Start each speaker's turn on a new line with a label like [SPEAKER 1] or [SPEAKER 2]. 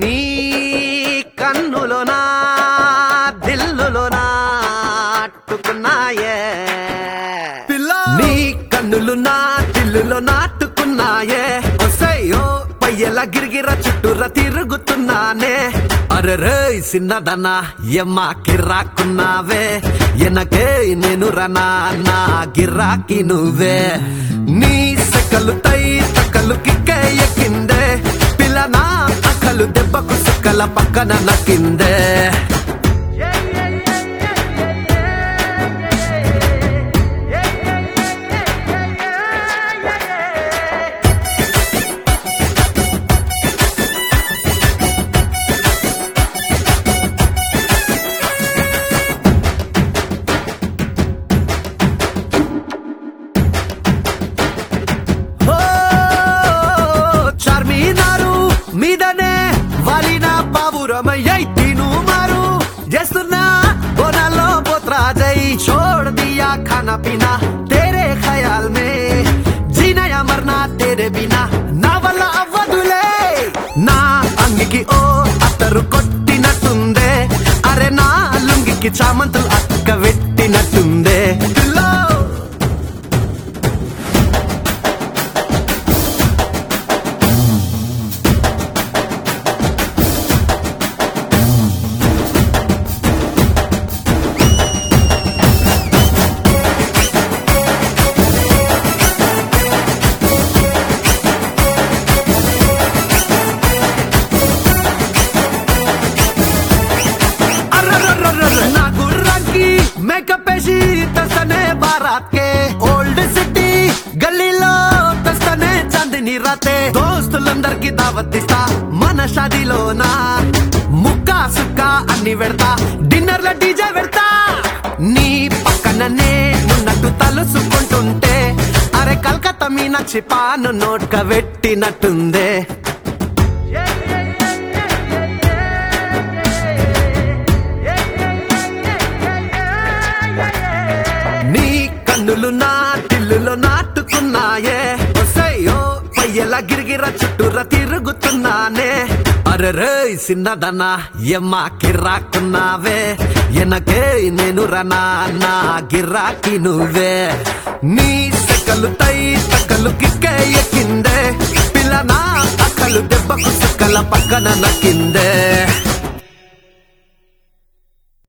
[SPEAKER 1] నీ కన్నులోనా దిల్లులోనా అట్టుకున్నాయే నీ కన్నులు నా దిల్లులో నాటుకున్నాయే ఒసయ్యో పయ్యలా గిరిగిర చుట్టూరా తిరుగుతున్నానే అరెరే సిన్నదనా ఎమ్మా కిర్రాకున్నావే ఎనకే నేను రనా నా గిరాకి నువ్వే నీ సెకలు తై తకలు కిక్కే ఎక్కిందే పిల్ల నా అక్కలు దెబ్బకు సుక్కల పక్కన నక్కిందే మీదనే వాలిన బాబురమయ్యై తిను మారు చేస్తున్నా బోనాల్లో పోత్రాజై छोड़ दिया खाना पीना तेरे ख्याल में जीना या मरना तेरे बिना నా వల్ల అవ్వదులే నా అంగికి ఓ అత్తరు కొట్టినట్టుందే అరే నా లుంగికి చామంతులు అక్క పెట్టినట్టుందే మేకప్ వేసి తెస్తనే బారాత్ కే ఓల్డ్ సిటీ గల్లీలో తెస్తనే చాందిని రాతే దోస్తులందరికి దావత్ ఇస్తా మన షాదీలోనా ముక్కా సుక్కా అన్ని పెడతా డిన్నర్ లో డీజే పెడతా నీ పక్కననే ఉన్నట్టు తలుసుకుంటుంటే అరే కలకత్తా మీనాక్షి పాను నోట్క పెట్టినట్టుందే నీ కన్నులు నా దిల్లులో నాటుకున్నాయే ఒసయ్యో పయ్యలా గిరిగిర చుట్టూరా తిరుగుతున్నానే అరెరే సిన్నదనా ఎమ్మా కిర్రాకున్నావే ఎనకే నేను రనా నా గిరాకి నువ్వే నీ సెకలు తై తకలు కిక్కే ఎక్కిందే పిల్ల నా అక్కలు దెబ్బకు సుక్కల పక్కన నక్కిందే